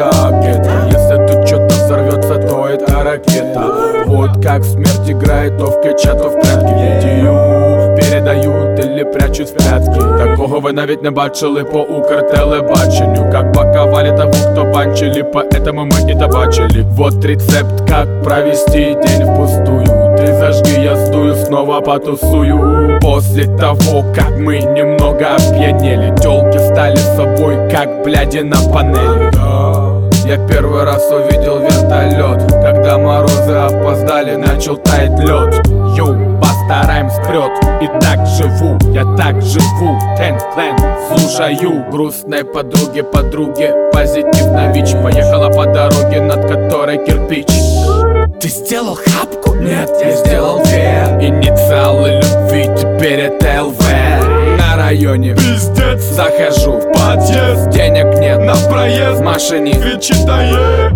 как это. Если тут что-то взорвется, то это ракета. Вот как смерть играет то в кача, то в прятки. Видео передають или прячуть в п'ятки. Такого ви навіть не бачили по Укртелебаченню. Как паковали того, кто банчили, поэтому мы и добачили. Вот рецепт, как провести день впустую. Ты зажги, я сдую, снова потусую. После того, как мы немного опьянели, тёлки стали собой, как бляди на панели. Я первый раз увидел вертолет, когда морозы опоздали, начал таять лед. Йоу, постараемся вперед, и так живу, я так живу. Тен-клен, слушаю грустной подруге, позитивно ВИЧ. Поехала по дороге, над которой кирпич. Ты сделал хапку? Нет, я сделал две. Инициалы любви, теперь это ЛВ. На районе пиздец, захожу в подъезд. Денег нет на проезд, в машине вычитаю.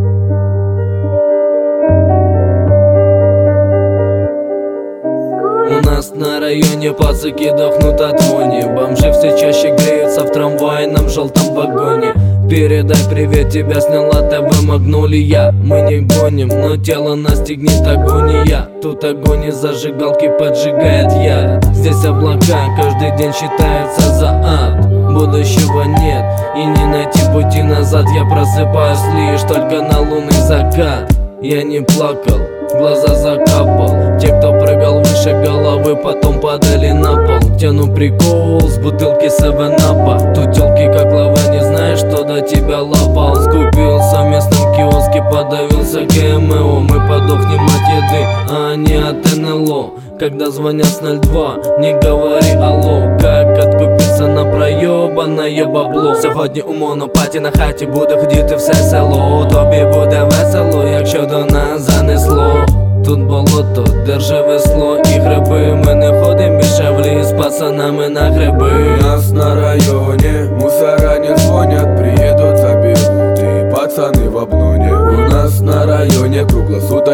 У нас на районе пацаки дохнут от вони. Бомжи все чаще греются в трамвайном желтом вагоне. Передай привет, тебя сняла ТВ Магнолия. Мы не гоним, но тело настигнет агония. Тут огонь из зажигалки поджигает яд. Здесь облака, каждый день считается за ад. Будущего нет, и не найти пути назад. Я просыпаюсь лишь только на лунный закат. Я не плакал, глаза закапал. Те, кто прыгал выше головы, потом падали на пол. Тяну прикол с бутылки 7-апа. Тут тёлки как лава, не знаешь, что до тебя лапал. Скупился в местном киоске, подавился ГМО. Мы подохнем от еды, а не от НЛО. Когда звонят с 02, не говори алло. Как откупиться на проёбаное бабло. Сьогодні у монопаті на хаті буде ходити все село. Тобі буде весело, якщо до нас занесло. Тут болото, держи весло і гриби. Ми не ходим більше в ліс з пацанами на гриби. У нас на районе мусора не звонят, приедут, заберут. И пацаны в обноне. У нас на районе круглосуточно